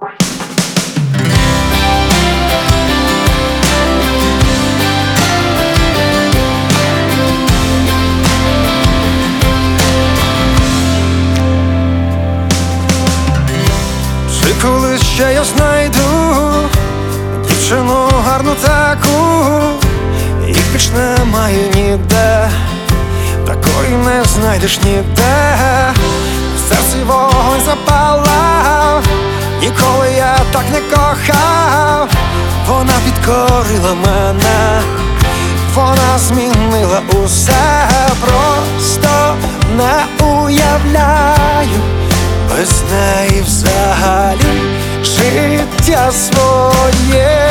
Чи коли ще я знайду дівчину гарну таку, і більш немає ніде, такої не знайдеш ніде. В серці вогонь запалав, ніколи я так не кохав. Вона підкорила мене, вона змінила усе. Просто не уявляю без неї взагалі життя своє.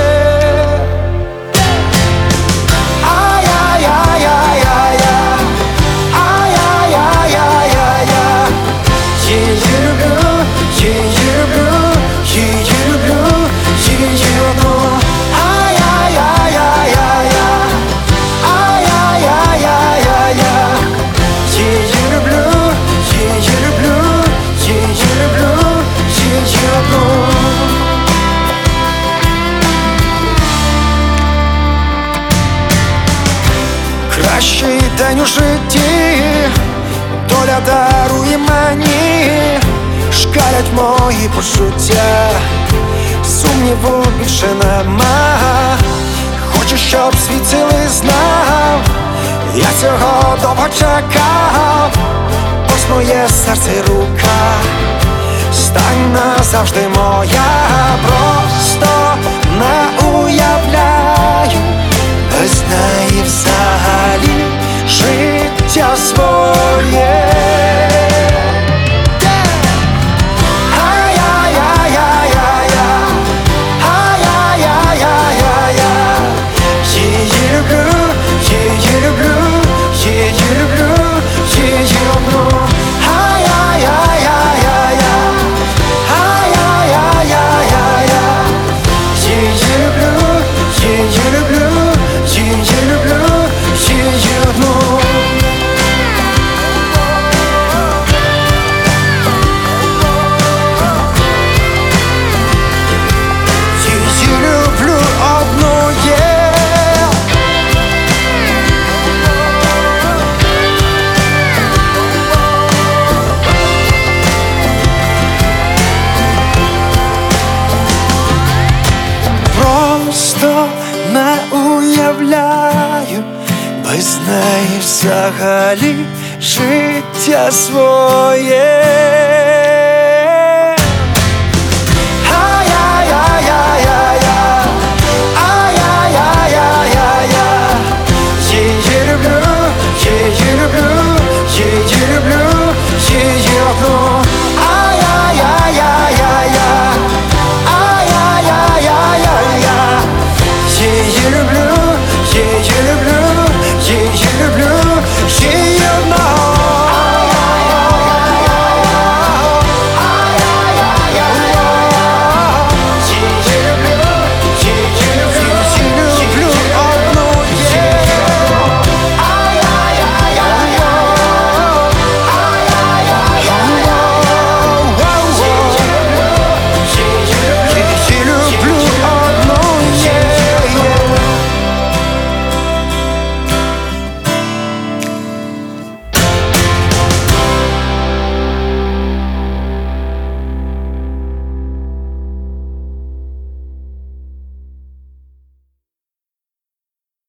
Кращий день у житті доля дарує мені, шкалять мої почуття, сумніву більше нема. Хочу, щоб світ цілий знав, я цього довго чекав. Ось моє серце й рука, стань назавжди моя. Просто не уявляю без неї взагалі життя своє. Просто не уявляю без неї взагалі життя своє.